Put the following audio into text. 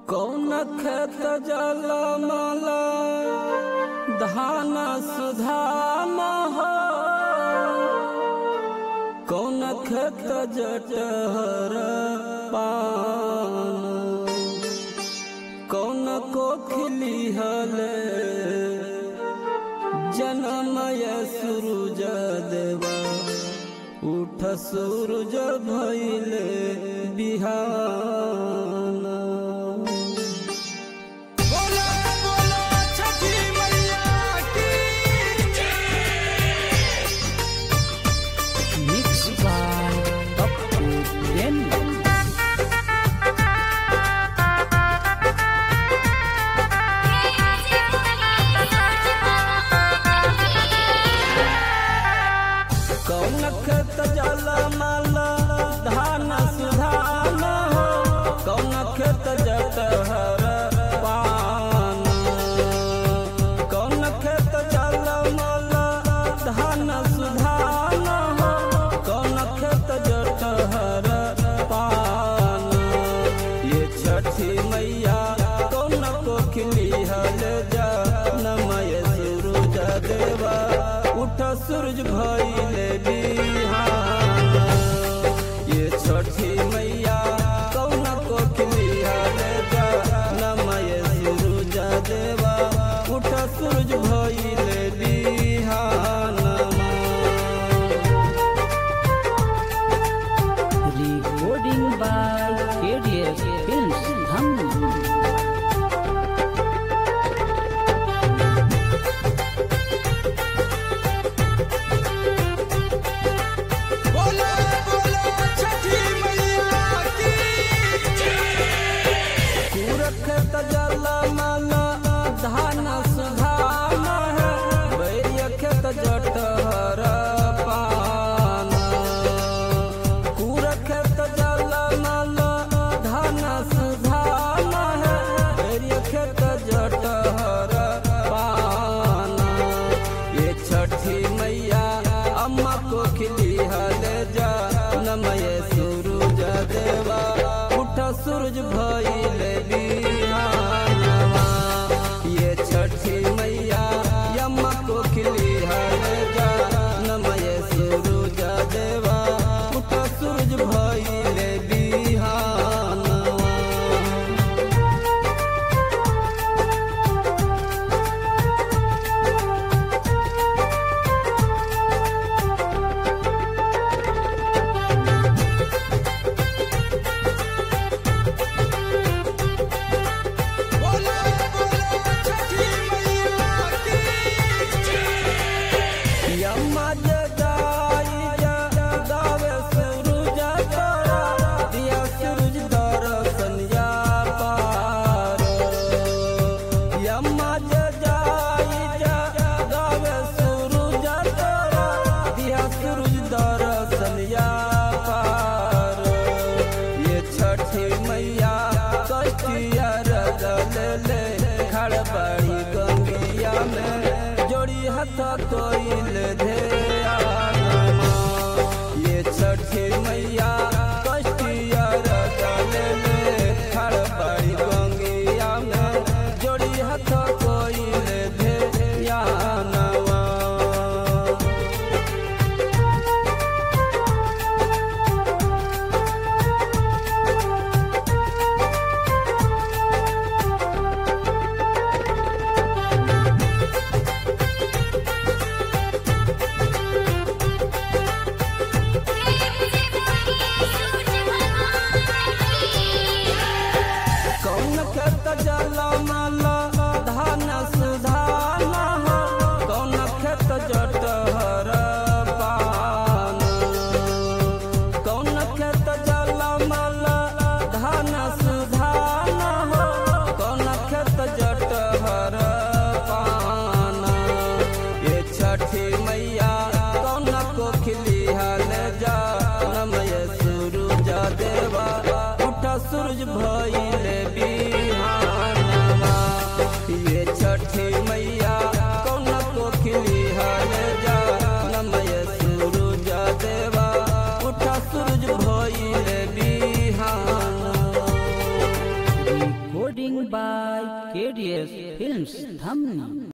कौन खेत जलमला धान सुधान हो, कौन खेत जटहर पान, कौन कोखिली हले जनमय सूरज देवा, उठ सूरज भइले बिहान। कौन खेत जलमला धान सुधान हो, कौन खेत जटहर पान, कौन खेत जलमला धान सुधान हो, कौन खेत जटहर पान। ये छठी मैया कौन कोखिली हल जनमय सूरज देवा, उठ सूरज भइले बिहान। ये छठी मैया कौन कोखिली हले जनमय सूरज देवा, उठ सूरज भइले बिहान। Recording by KDS Films, Dham. खेत जलमला धान सुधान है, बैरिया खेत जटहर पान, कूर खेत जलमला धान सुधान है, बैरिया खेत जटहर पान। ये छठी मैया अम्मा कोखिली हले जनमय सूरज देवा, उठ सूरज भइले बिहानवा। ये छठी मैया अम्मा कोखिली हले जनमय सूरज देवा, उठ सूरज भइले बिहानवा। यम्मा जगाई जगावे सूरज तोरा, दिया सूरज दर्शनिया पार। यम्मा जगाई जगावे सूरज तोरा, दिया सूरज दर्शनिया पार। ये छठी मैया कष्टिया रगले खड़ बड़ी गंगिया में, जोड़ी हाथ कोइल ध्यानमा। ये छठी मैया कष्टिया रगले खड़ बड़ी गंगिया में, जोड़ी हाथ कोइल ध्यानमा। कौन खेत जलमला धान सुधान हो, कौन खेत जटहर पान, कौन खेत जलमला धान सुधान हो, कौन खेत जटहर पान। ये छठी मैया कौन कोखिली हले जनमय सूरज देवा, उठ सूरज भइले बिहानवा। ये छठी मैया कौन कोखिली हले जनमय सूरज देवा, उठ सूरज भइले बिहान। Recording by KDS Films Dhamni.